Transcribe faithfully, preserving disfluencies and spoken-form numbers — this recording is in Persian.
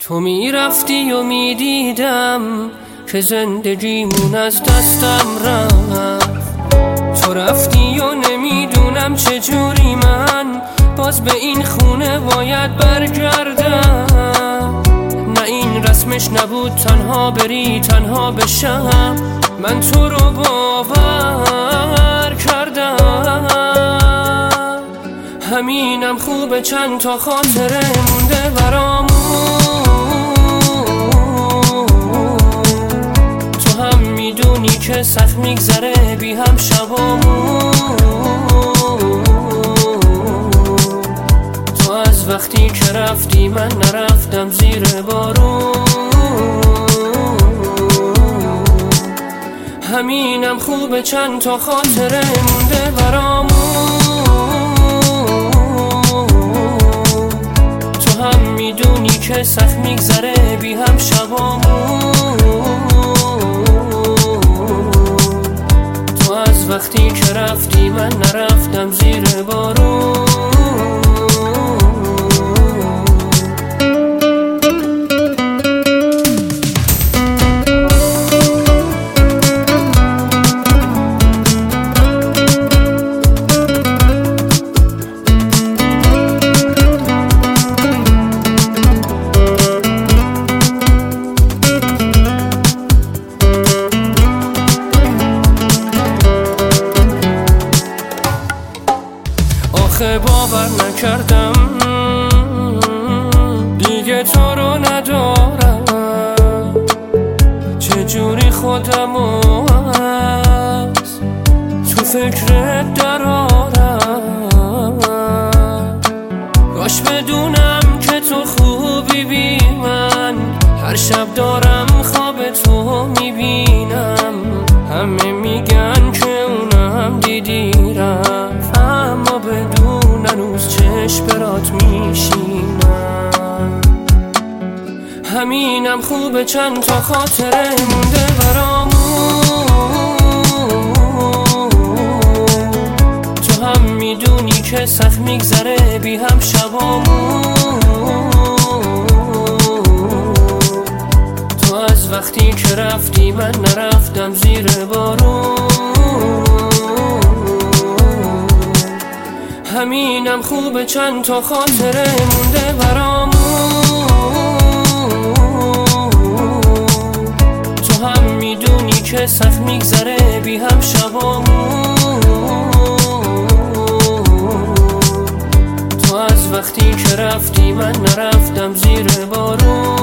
تو میرفتی و میدیدم که زندگیمون از دستم رفت. تو رفتی و نمیدونم چجوری من باز به این خونه باید برگردم. نه این رسمش نبود تنها بری تنها بشم، من تو رو باور کردم. همینم خوبه چند تا خاطره مونده برامون. تو هم میدونی که سخت میگذره بی هم شبامون. تو از وقتی که رفتی من نرفتم زیر بارون. همینم خوبه چند تا خاطره مونده برامون. تو هم میدونی که سخت میگذره بی هم شبامون. تو از وقتی که رفتی من نرفتم زیر بارون. باور نکردم دیگه تو رو ندارم. چجوری خودمو از تو فکرت درارم. کاش بدونم که تو خوبی بی من، هر شب دارم خواب تو میبینم. همه میگن که اونم دیدی رفت، اما بدون هنوز چشم برات میشینم. همینم خوبه چند تا خاطره مونده برامون. تو هم میدونی که سخت میگذره بی هم شبامون. تو از وقتی که رفتی من نرفتم زیر بارون. همینم خوبه چند تا خاطره مونده برامون. تو هم میدونی که سخت میگذره بی هم شبامون. تو از وقتی که رفتی من نرفتم زیر بارون.